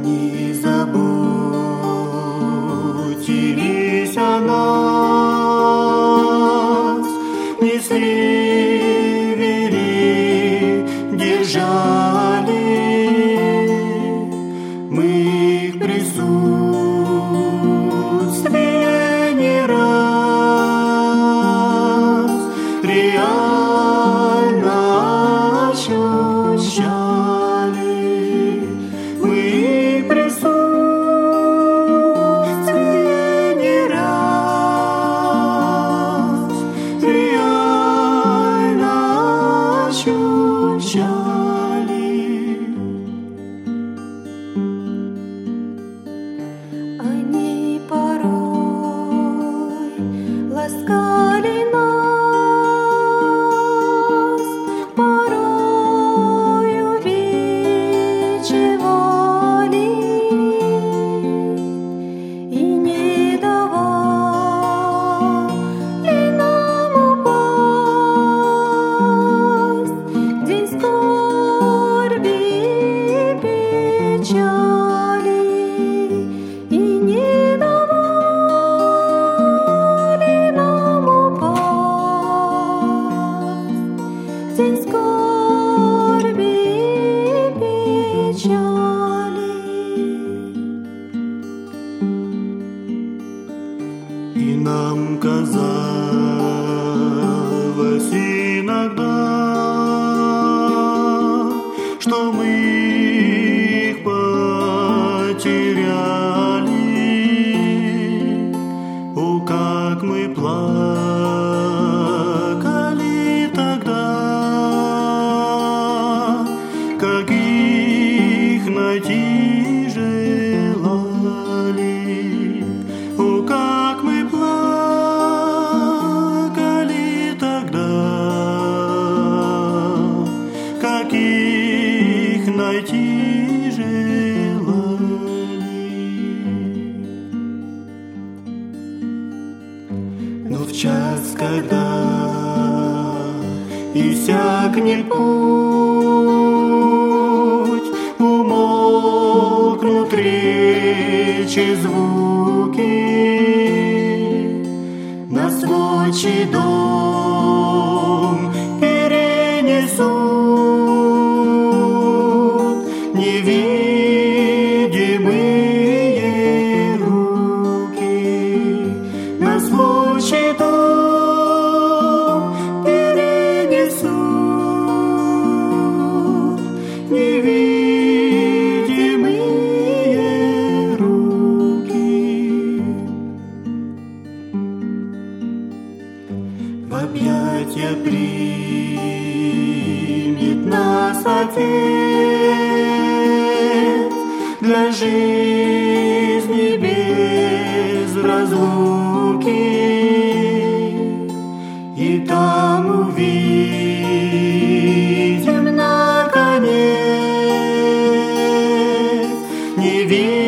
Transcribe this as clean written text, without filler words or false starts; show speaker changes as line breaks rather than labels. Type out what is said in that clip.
Не заботились о нас, несли, вели, держали. Мы их присутствие не раз реально ощущали. Мы их присутствие не раз реально ощущали.
Они порой ласкали нас, порой увещевали и не давали нам упасть в день скорби и печали. И не давали нам упасть в день скорби и печали.
И нам казалось иногда, что мы их потеряли. О, как мы плакали тогда, как их найти желали. О, как мы плакали тогда, как их найти желали. Но в час, когда иссякнет путь, умолкнут речи, звуки, нас в отчий дом перенесут невидимые руки. Нас в отчий дом перенесут невидимые руки. В объятия примет нас Отец для жизни без разлуки. И там увидим наконец невидимый